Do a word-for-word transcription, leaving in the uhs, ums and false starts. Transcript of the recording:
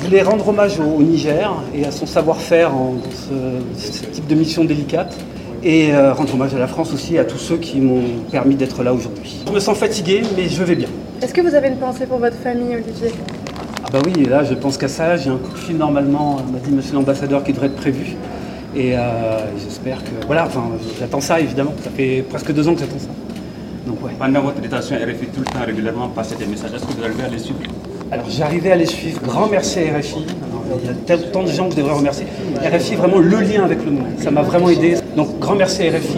Je voulais rendre hommage au, au Niger et à son savoir-faire en dans ce, ce type de mission délicate. Et euh, rendre hommage à la France aussi, à tous ceux qui m'ont permis d'être là aujourd'hui. Je me sens fatigué, mais je vais bien. Est-ce que vous avez une pensée pour votre famille, Olivier? Ah bah oui, là je pense qu'à ça, j'ai un coup de fil normalement, m'a dit monsieur l'ambassadeur, qui devrait être prévu. Et euh, j'espère que... Voilà, enfin, j'attends ça évidemment, ça fait presque deux ans que j'attends ça. Donc ouais. Pendant votre détention, R F I tout le temps régulièrement passait des messages. Est-ce que vous arrivez à les suivre? Alors j'arrivais à les suivre. Grand merci à R F I. Alors, il y a tant de gens que je devrais remercier. R F I, vraiment le lien avec le monde. Ça m'a vraiment aidé. Donc grand merci à R F I.